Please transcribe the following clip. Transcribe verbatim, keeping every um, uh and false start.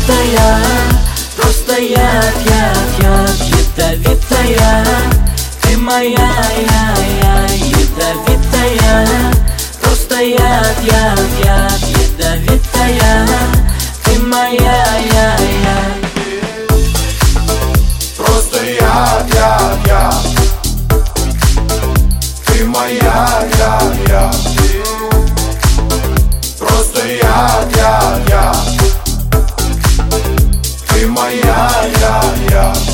ядовитая, просто яд, яд, яд, ядовитая. Ты моя, я, я, ядовитая, просто яд, яд, яд, ядовитая. Ты моя, я, я. Просто яд, яд, яд. Ты моя, я, я. Просто яд, яд, яд. Ты моя, я, я.